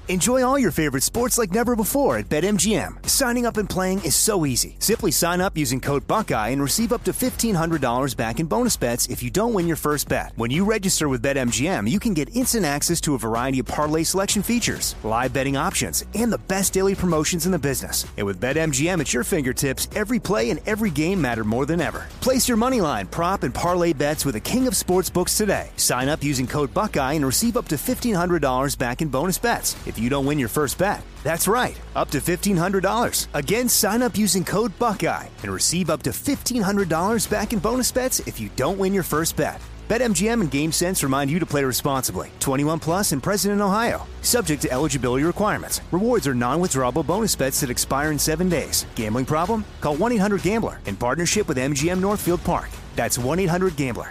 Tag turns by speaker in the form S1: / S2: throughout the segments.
S1: Enjoy all your favorite sports like never before at BetMGM. Signing up and playing is so easy. Simply sign up using code Buckeye and receive up to $1,500 back in bonus bets if you don't win your first bet. When you register with BetMGM, you can get instant access to a variety of parlay selection features, live betting options, and the best daily promotions in the business. And with BetMGM at your fingertips, every play and every game matter more than ever. Place your moneyline, prop, and parlay bets with the king of sportsbooks today. Sign up using code Buckeye and receive up to $1,500 back in bonus bets if you don't win your first bet. That's right, up to $1,500. Again, sign up using code Buckeye and receive up to $1,500 back in bonus bets if you don't win your first bet. BetMGM and GameSense remind you to play responsibly. 21 plus and present in Ohio. Subject to eligibility requirements. Rewards are non-withdrawable bonus bets that expire in 7 days. Gambling problem? Call 1-800-GAMBLER in partnership with MGM Northfield Park. That's 1-800-GAMBLER.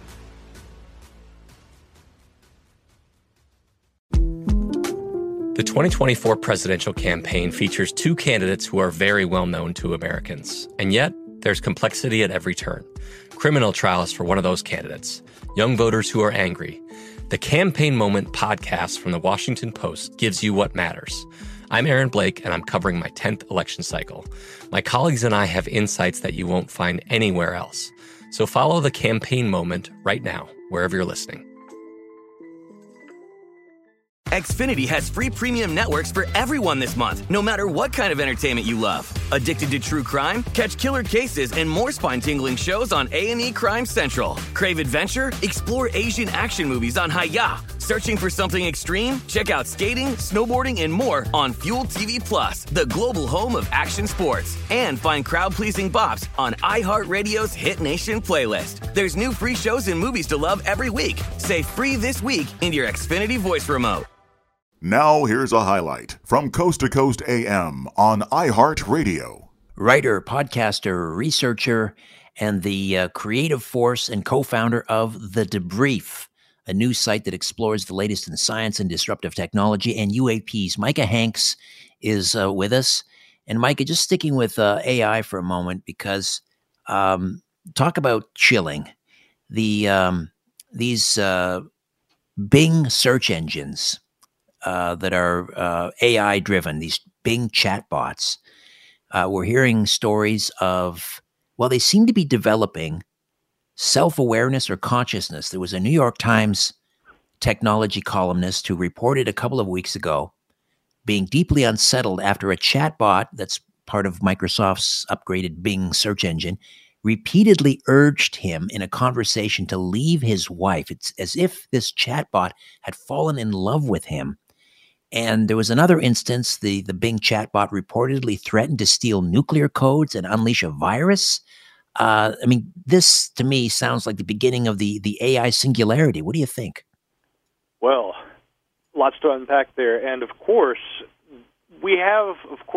S2: The 2024 presidential campaign features two candidates who are very well known to Americans. And yet, there's complexity at every turn. Criminal trials for one of those candidates. Young voters who are angry. The Campaign Moment podcast from the Washington Post gives you what matters. I'm Aaron Blake, and I'm covering my 10th election cycle. My colleagues and I have insights that you won't find anywhere else. So follow The Campaign Moment right now, wherever you're listening.
S3: Xfinity has free premium networks for everyone this month, no matter what kind of entertainment you love. Addicted to true crime? Catch killer cases and more spine-tingling shows on A&E Crime Central. Crave adventure? Explore Asian action movies on Hi-YAH. Searching for something extreme? Check out skating, snowboarding, and more on Fuel TV Plus, the global home of action sports. And find crowd-pleasing bops on iHeartRadio's Hit Nation playlist. There's new free shows and movies to love every week. Say free this week in your Xfinity voice remote.
S4: Now here's a highlight from Coast to Coast AM on iHeartRadio.
S5: Writer, podcaster, researcher, and the creative force and co-founder of The Debrief, a news site that explores the latest in science and disruptive technology and UAPs. Micah Hanks is with us. And Micah, just sticking with AI for a moment, because talk about chilling. These Bing search engines that are AI-driven, these Bing chatbots. We're hearing stories of, well, they seem to be developing self-awareness or consciousness. There was a New York Times technology columnist who reported a couple of weeks ago being deeply unsettled after a chatbot that's part of Microsoft's upgraded Bing search engine repeatedly urged him in a conversation to leave his wife. It's as if this chatbot had fallen in love with him. And there was another instance, the Bing chatbot reportedly threatened to steal nuclear codes and unleash a virus. This to me sounds like the beginning of the AI singularity. What do you think?
S6: Well, lots to unpack there. And of course, we have,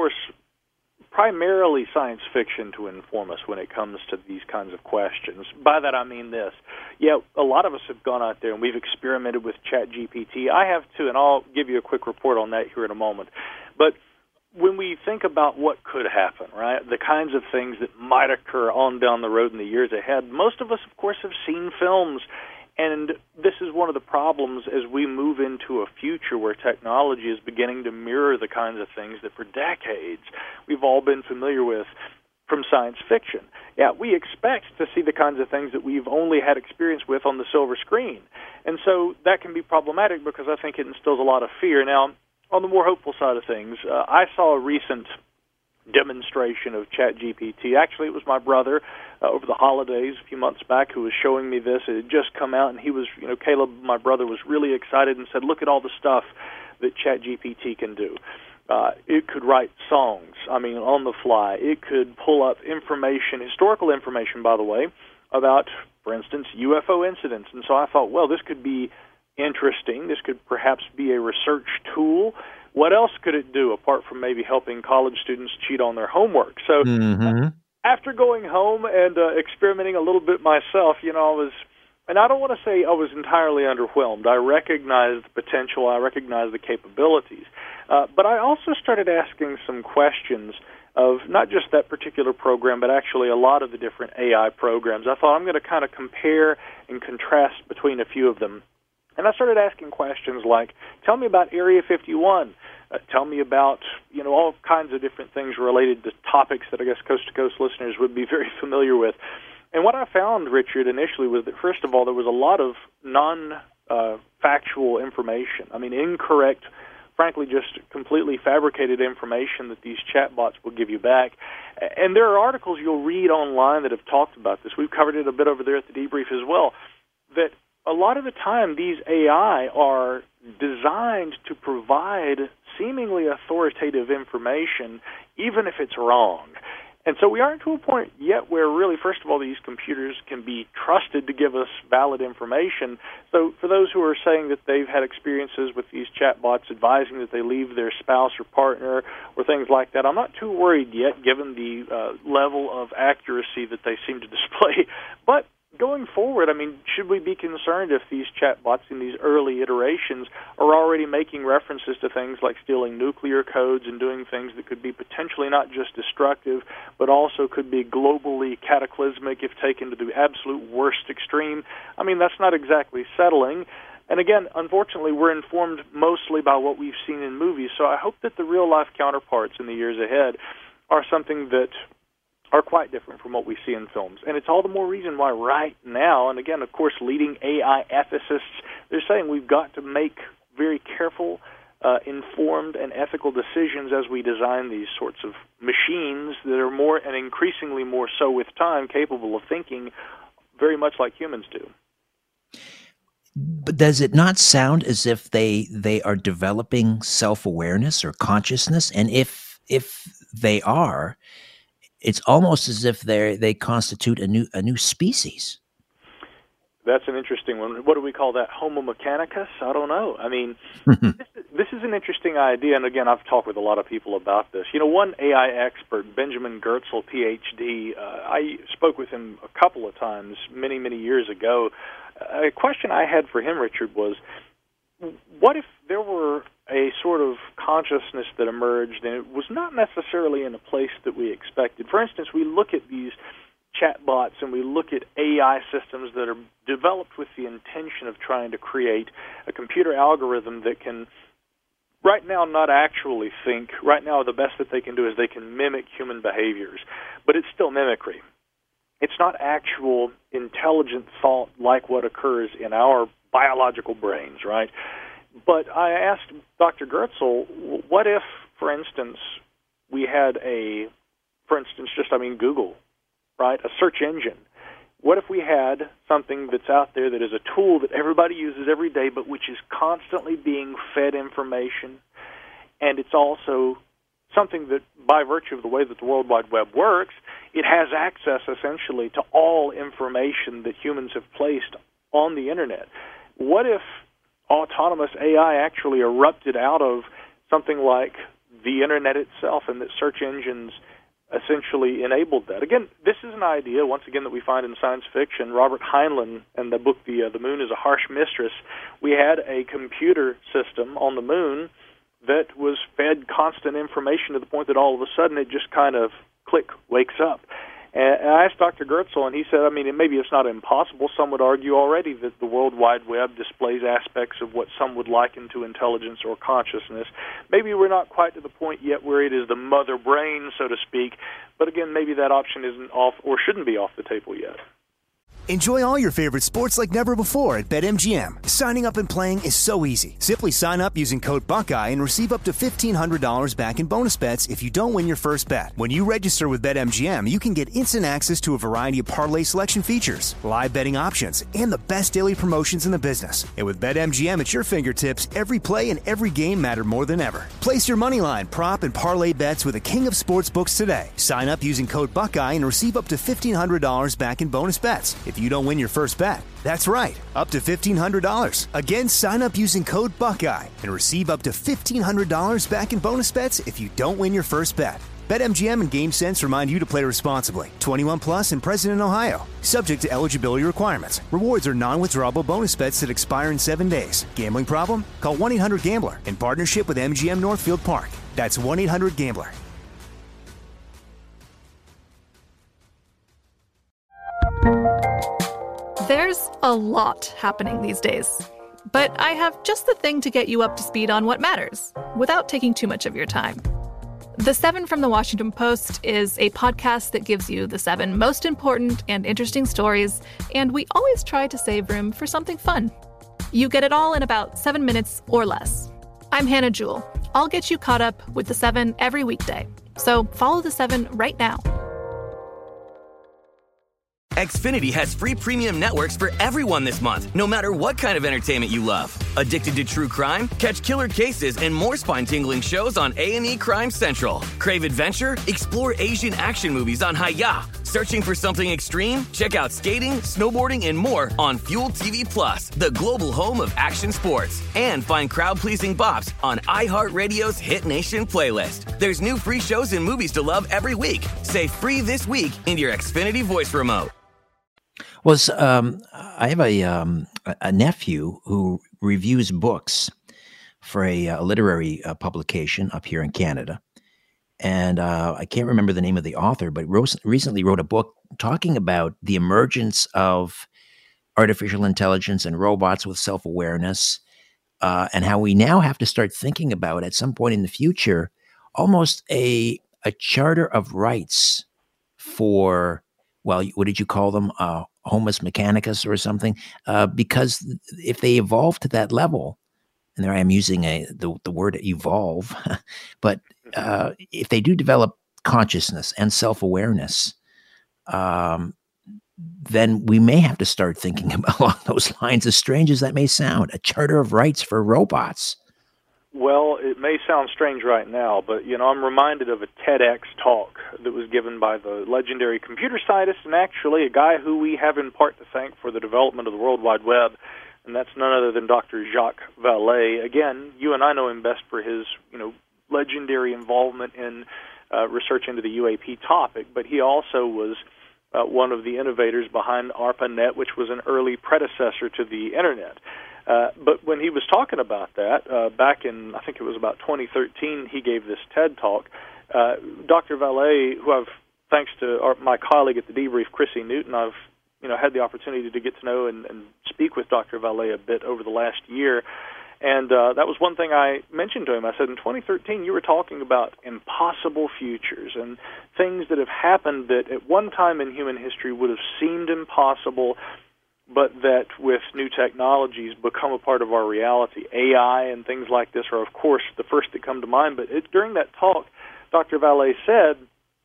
S6: primarily science fiction to inform us when it comes to these kinds of questions. By that I mean this. Yeah, a lot of us have gone out there and we've experimented with ChatGPT. I have too, and I'll give you a quick report on that here in a moment. But when we think about what could happen, right, the kinds of things that might occur on down the road in the years ahead, most of us, of course, have seen films. And this is one of the problems as we move into a future where technology is beginning to mirror the kinds of things that for decades we've all been familiar with from science fiction. Yeah, we expect to see the kinds of things that we've only had experience with on the silver screen. And so that can be problematic because I think it instills a lot of fear. Now, on the more hopeful side of things, I saw a recent demonstration of ChatGPT. Actually, it was my brother over the holidays a few months back who was showing me this. It had just come out, and he was, Caleb, my brother, was really excited and said, look at all the stuff that ChatGPT can do. It could write songs, on the fly. It could pull up information, historical information, by the way, about, for instance, UFO incidents. And so I thought, well, this could be interesting. This could perhaps be a research tool. What else could it do apart from maybe helping college students cheat on their homework? So after going home and experimenting a little bit myself, and I don't want to say I was entirely underwhelmed. I recognized the potential. I recognized the capabilities. But I also started asking some questions of not just that particular program, but actually a lot of the different AI programs. I thought I'm going to kind of compare and contrast between a few of them. And I started asking questions like, tell me about Area 51. Tell me about, all kinds of different things related to topics that I guess Coast to Coast listeners would be very familiar with. And what I found, Richard, initially was that, first of all, there was a lot of non-factual information. I mean, incorrect, frankly, just completely fabricated information that these chatbots will give you back. And there are articles you'll read online that have talked about this. We've covered it a bit over there at the Debrief as well, that a lot of the time these AI are designed to provide seemingly authoritative information, even if it's wrong. And so we aren't to a point yet where really, first of all, these computers can be trusted to give us valid information. So for those who are saying that they've had experiences with these chatbots advising that they leave their spouse or partner or things like that, I'm not too worried yet, given the level of accuracy that they seem to display. But going forward, I mean, should we be concerned if these chatbots in these early iterations are already making references to things like stealing nuclear codes and doing things that could be potentially not just destructive, but also could be globally cataclysmic if taken to the absolute worst extreme? I mean, that's not exactly settling. And again, unfortunately, we're informed mostly by what we've seen in movies, so I hope that the real-life counterparts in the years ahead are something that are quite different from what we see in films. And it's all the more reason why right now, and again, of course, leading AI ethicists, they're saying we've got to make very careful, informed, and ethical decisions as we design these sorts of machines that are more, and increasingly more so with time, capable of thinking very much like humans do.
S5: But does it not sound as if they are developing self-awareness or consciousness? And if they are, it's almost as if they constitute a new species.
S6: That's an interesting one. What do we call that? Homo mechanicus? I don't know. I mean, this is an interesting idea, and again, I've talked with a lot of people about this. One AI expert, Benjamin Goertzel, Ph.D., I spoke with him a couple of times many, many years ago. A question I had for him, Richard, was, what if there were a sort of consciousness that emerged and it was not necessarily in a place that we expected? For instance, we look at these chatbots and we look at AI systems that are developed with the intention of trying to create a computer algorithm that can right now not actually think. Right now the best that they can do is they can mimic human behaviors, but it's still mimicry. It's not actual intelligent thought like what occurs in our biological brains, right? But I asked Dr. Goertzel, what if, for instance, we had Google, right, a search engine. What if we had something that's out there that is a tool that everybody uses every day, but which is constantly being fed information, and it's also something that, by virtue of the way that the World Wide Web works, it has access, essentially, to all information that humans have placed on the Internet? What if autonomous AI actually erupted out of something like the Internet itself, and that search engines essentially enabled that? Again, this is an idea, once again, that we find in science fiction. Robert Heinlein, in the book The Moon is a Harsh Mistress, we had a computer system on the moon that was fed constant information to the point that all of a sudden it just kind of, click, wakes up. And I asked Dr. Goertzel, and he said, maybe it's not impossible. Some would argue already that the World Wide Web displays aspects of what some would liken to intelligence or consciousness. Maybe we're not quite to the point yet where it is the mother brain, so to speak, but again, maybe that option isn't off or shouldn't be off the table yet.
S1: Enjoy all your favorite sports like never before at BetMGM. Signing up and playing is so easy. Simply sign up using code Buckeye and receive up to $1,500 back in bonus bets if you don't win your first bet. When you register with BetMGM, you can get instant access to a variety of parlay selection features, live betting options, and the best daily promotions in the business. And with BetMGM at your fingertips, every play and every game matter more than ever. Place your moneyline, prop, and parlay bets with the king of sportsbooks today. Sign up using code Buckeye and receive up to $1,500 back in bonus bets if you don't win your first bet. That's right, up to $1,500. Again, sign up using code Buckeye and receive up to $1,500 back in bonus bets if you don't win your first bet. BetMGM and GameSense remind you to play responsibly. 21 plus and present in Ohio. Subject to eligibility requirements. Rewards are non-withdrawable bonus bets that expire in 7 days. Gambling problem? Call 1-800-GAMBLER in partnership with MGM Northfield Park. That's 1-800-GAMBLER.
S7: There's a lot happening these days. but I have just the thing to get you up to speed on what matters, without taking too much of your time. The 7 from the Washington Post is a podcast that gives you the 7 most important and interesting stories, and we always try to save room for something fun. You get it all in about 7 minutes or less. I'm Hannah Jewell. I'll get you caught up with the 7 every weekday. So follow the 7 right now.
S3: Xfinity has free premium networks for everyone this month, no matter what kind of entertainment you love. Addicted to true crime? Catch killer cases and more spine-tingling shows on A&E Crime Central. Crave adventure? Explore Asian action movies on Hi-YAH. Searching for something extreme? Check out skating, snowboarding, and more on Fuel TV Plus, the global home of action sports. And find crowd-pleasing bops on iHeartRadio's Hit Nation playlist. There's new free shows and movies to love every week. Say free this week in your Xfinity voice remote.
S5: I have a nephew who reviews books for a literary publication up here in Canada. And I can't remember the name of the author, but recently wrote a book talking about the emergence of artificial intelligence and robots with self-awareness, and how we now have to start thinking about, at some point in the future, almost a charter of rights for, well, what did you call them? Homus mechanicus or something? Because if they evolve to that level, and there I am using the word evolve, but if they do develop consciousness and self-awareness, then we may have to start thinking about along those lines, as strange as that may sound, a charter of rights for robots.
S6: Well, it may sound strange right now, but, I'm reminded of a TEDx talk that was given by the legendary computer scientist and actually a guy who we have in part to thank for the development of the World Wide Web, and that's none other than Dr. Jacques Vallée. Again, you and I know him best for his, legendary involvement in research into the UAP topic, but he also was one of the innovators behind ARPANET, which was an early predecessor to the Internet. But when he was talking about that, back in, I think it was about 2013, he gave this TED Talk. Dr. Vallée, who I've, thanks to my colleague at the Debrief, Chrissy Newton, I've had the opportunity to get to know and speak with Dr. Vallée a bit over the last year. And that was one thing I mentioned to him. I said, in 2013, you were talking about impossible futures and things that have happened that at one time in human history would have seemed impossible, but that with new technologies become a part of our reality. AI and things like this are, of course, the first that come to mind. But during that talk, Dr. Vallée said,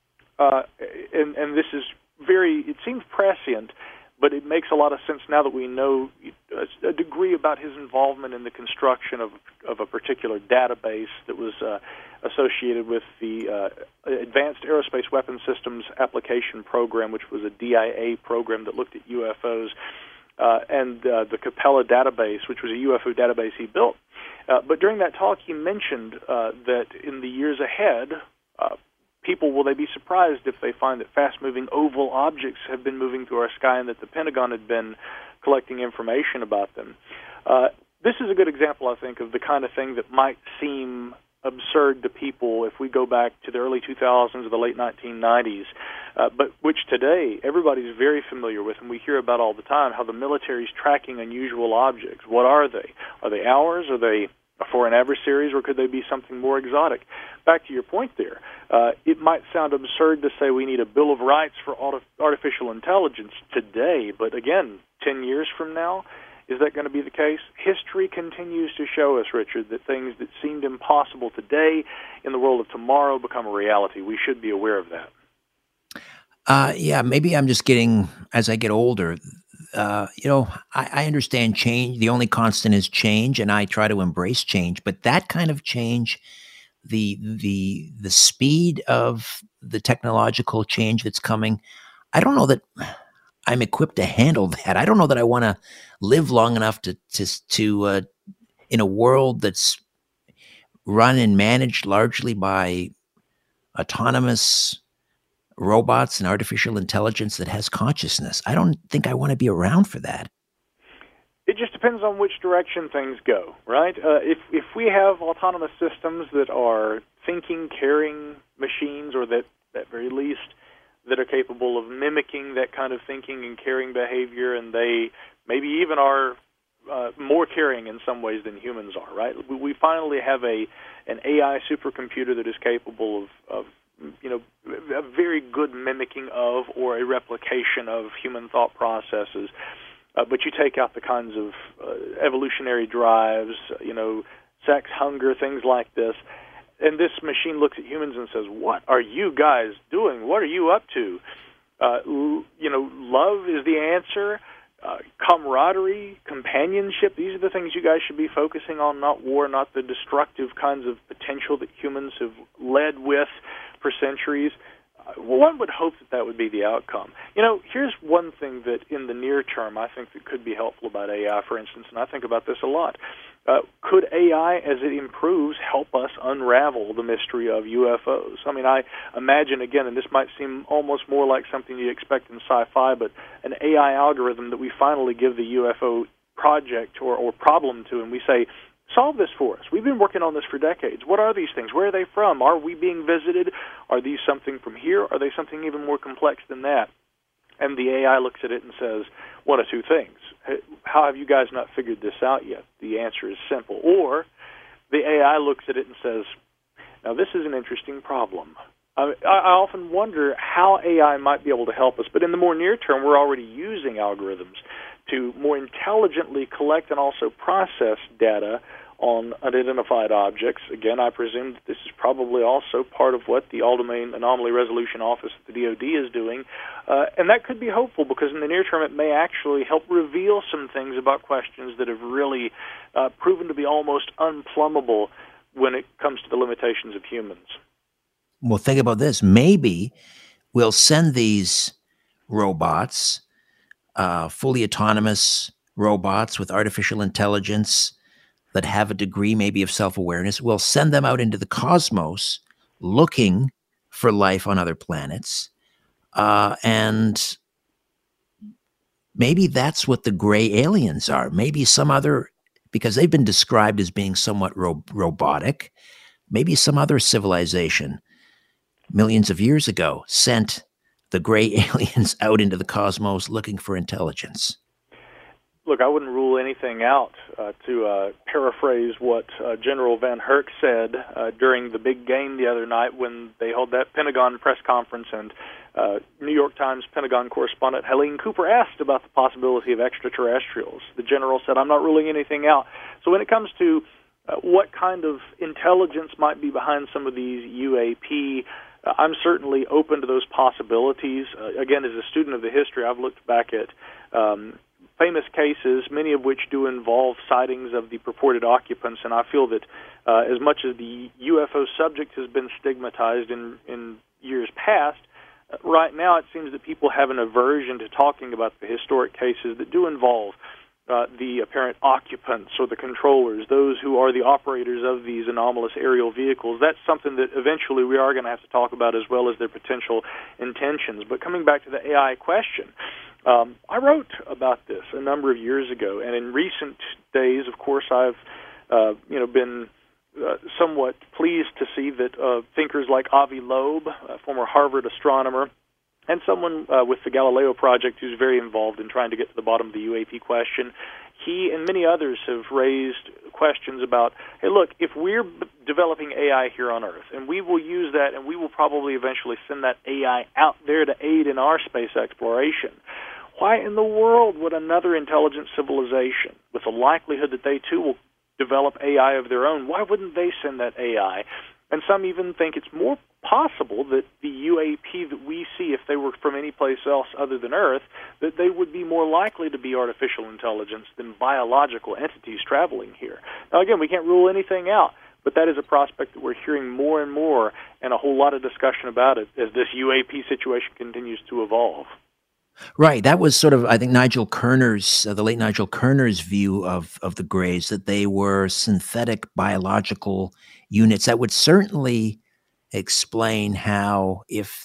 S6: and this is it seems prescient, but it makes a lot of sense now that we know a degree about his involvement in the construction of a particular database that was associated with the Advanced Aerospace Weapons Systems Application Program, which was a DIA program that looked at UFOs, and the Capella database, which was a UFO database he built. But during that talk, he mentioned that in the years ahead, people, will they be surprised if they find that fast-moving oval objects have been moving through our sky and that the Pentagon had been collecting information about them? This is a good example, I think, of the kind of thing that might seem absurd to people if we go back to the early 2000s or the late 1990s, but which today everybody's very familiar with, and we hear about all the time, how the military's tracking unusual objects. What are they? Are they ours? Are they a foreign adversaries, or could they be something more exotic? Back to your point there, it might sound absurd to say we need a Bill of Rights for artificial intelligence today, but again, 10 years from now, is that going to be the case? History continues to show us, Richard, that things that seemed impossible today in the world of tomorrow become a reality. We should be aware of that.
S5: Yeah, maybe I'm just getting, as I get older, I understand change. The only constant is change, and I try to embrace change. But that kind of change, the speed of the technological change that's coming, I don't know that I'm equipped to handle that. I don't know that I want to live long enough to in a world that's run and managed largely by autonomous robots and artificial intelligence that has consciousness. I don't think I want to be around for that.
S6: It just depends on which direction things go, right? If we have autonomous systems that are thinking, caring machines, or that at very least that are capable of mimicking that kind of thinking and caring behavior, and they maybe even are more caring in some ways than humans are, right? We finally have an AI supercomputer that is capable of a very good mimicking of or a replication of human thought processes. But you take out the kinds of evolutionary drives, sex, hunger, things like this, and this machine looks at humans and says, "What are you guys doing? What are you up to?" Love is the answer. Camaraderie, companionship, these are the things you guys should be focusing on, not war, not the destructive kinds of potential that humans have led with for centuries. One would hope that would be the outcome. Here's one thing that in the near term I think that could be helpful about AI, for instance, and I think about this a lot. Could AI, as it improves, help us unravel the mystery of UFOs? I mean, I imagine, again, and this might seem almost more like something you'd expect in sci-fi, but an AI algorithm that we finally give the UFO project or problem to, and we say, solve this for us. We've been working on this for decades. What are these things? Where are they from? Are we being visited? Are these something from here? Are they something even more complex than that? And the AI looks at it and says one of two things. How have you guys not figured this out yet? The answer is simple. Or the AI looks at it and says, now this is an interesting problem. I often wonder how AI might be able to help us, but in the more near term, we're already using algorithms to more intelligently collect and also process data on unidentified objects. Again, I presume that this is probably also part of what the All-Domain Anomaly Resolution Office at the DoD is doing, and that could be hopeful because in the near term it may actually help reveal some things about questions that have really proven to be almost unplumbable when it comes to the limitations of humans.
S5: Well, think about this. Maybe we'll send these robots, fully autonomous robots with artificial intelligence that have a degree maybe of self-awareness. We'll send them out into the cosmos looking for life on other planets. And maybe that's what the gray aliens are. Maybe some other, because they've been described as being somewhat robotic, maybe some other civilization millions of years ago sent the gray aliens out into the cosmos looking for intelligence.
S6: Look, I wouldn't rule anything out. To paraphrase what General Van Herk said during the big game the other night when they held that Pentagon press conference, and New York Times Pentagon correspondent Helene Cooper asked about the possibility of extraterrestrials. The general said, "I'm not ruling anything out." So when it comes to what kind of intelligence might be behind some of these UAP, I'm certainly open to those possibilities. Again, as a student of the history, I've looked back at famous cases, many of which do involve sightings of the purported occupants, and I feel that as much as the UFO subject has been stigmatized in years past, right now it seems that people have an aversion to talking about the historic cases that do involve the apparent occupants or the controllers, those who are the operators of these anomalous aerial vehicles. That's something that eventually we are going to have to talk about, as well as their potential intentions. But coming back to the AI question, I wrote about this a number of years ago, and in recent days, of course, I've been somewhat pleased to see that thinkers like Avi Loeb, a former Harvard astronomer, and someone with the Galileo Project who's very involved in trying to get to the bottom of the UAP question, he and many others have raised questions about, hey, look, if we're developing AI here on Earth, and we will use that, and we will probably eventually send that AI out there to aid in our space exploration, why in the world would another intelligent civilization, with the likelihood that they too will develop AI of their own, why wouldn't they send that AI? And some even think it's more possible that the UAP that we see, if they were from any place else other than Earth, that they would be more likely to be artificial intelligence than biological entities traveling here. Now, again, we can't rule anything out, but that is a prospect that we're hearing more and more, and a whole lot of discussion about it as this UAP situation continues to evolve.
S5: Right. That was sort of, I think, Nigel Kerner's, the late Nigel Kerner's view of the Greys, that they were synthetic biological units. That would certainly explain how, if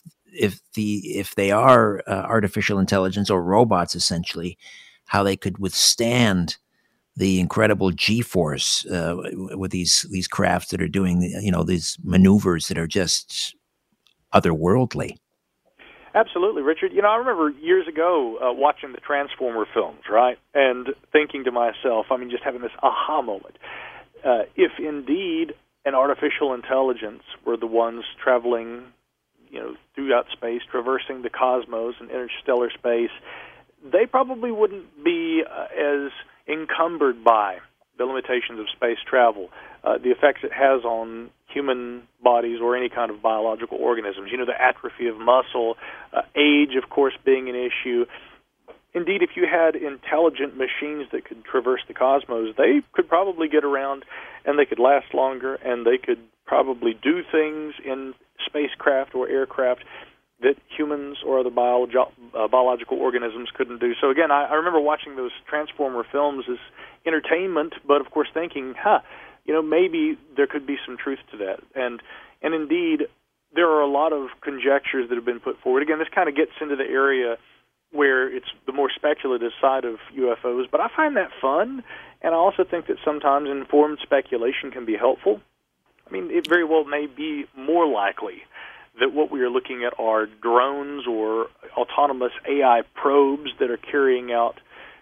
S5: they are artificial intelligence or robots, essentially, how they could withstand the incredible G-force with these crafts that are doing, these maneuvers that are just otherworldly.
S6: Absolutely, Richard. I remember years ago watching the Transformer films, right, and thinking to myself, just having this aha moment. If indeed an artificial intelligence were the ones traveling, throughout space, traversing the cosmos and interstellar space, they probably wouldn't be as encumbered by the limitations of space travel, the effects it has on human bodies or any kind of biological organisms. The atrophy of muscle, age, of course, being an issue. Indeed, if you had intelligent machines that could traverse the cosmos, they could probably get around and they could last longer, and they could probably do things in spacecraft or aircraft that humans or other biological organisms couldn't do. So again, I remember watching those Transformer films as entertainment, but of course thinking, maybe there could be some truth to that. And indeed, there are a lot of conjectures that have been put forward. Again, this kind of gets into the area where it's the more speculative side of UFOs, but I find that fun, and I also think that sometimes informed speculation can be helpful. It very well may be more likely that what we are looking at are drones or autonomous AI probes that are carrying out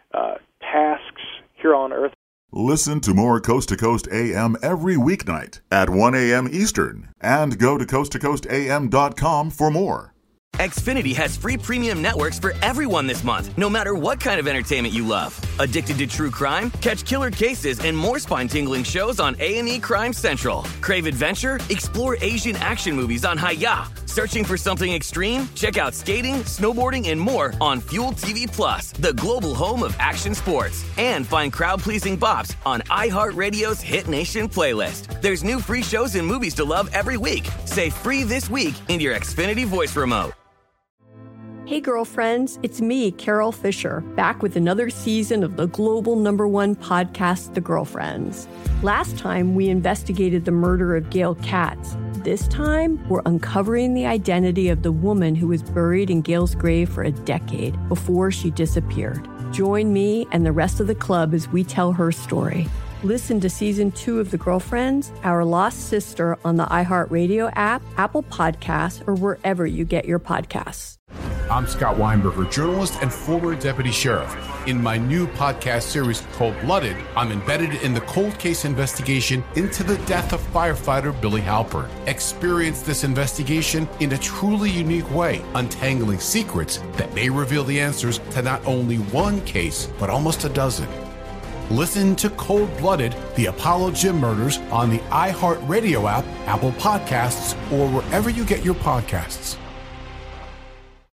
S6: tasks here on Earth.
S4: Listen to more Coast to Coast AM every weeknight at 1 a.m. Eastern, and go to coasttocoastam.com for more.
S3: Xfinity has free premium networks for everyone this month, no matter what kind of entertainment you love. Addicted to true crime? Catch killer cases and more spine-tingling shows on A&E Crime Central. Crave adventure? Explore Asian action movies on Hi-YAH. Searching for something extreme? Check out skating, snowboarding, and more on Fuel TV Plus, the global home of action sports. And find crowd-pleasing bops on iHeartRadio's Hit Nation playlist. There's new free shows and movies to love every week. Say free this week in your Xfinity voice remote.
S8: Hey girlfriends, it's me, Carol Fisher, back with another season of the global #1 podcast, The Girlfriends. Last time, we investigated the murder of Gail Katz. This time, we're uncovering the identity of the woman who was buried in Gail's grave for a decade before she disappeared. Join me and the rest of the club as we tell her story. Listen to Season 2 of The Girlfriends, Our Lost Sister on the iHeartRadio app, Apple Podcasts, or wherever you get your podcasts.
S9: I'm Scott Weinberger, journalist and former deputy sheriff. In my new podcast series, Cold Blooded, I'm embedded in the cold case investigation into the death of firefighter Billy Halpern. Experience this investigation in a truly unique way, untangling secrets that may reveal the answers to not only one case, but almost a dozen. Listen to Cold Blooded, the Apollo Gym Murders on the iHeartRadio app, Apple Podcasts, or wherever you get your podcasts.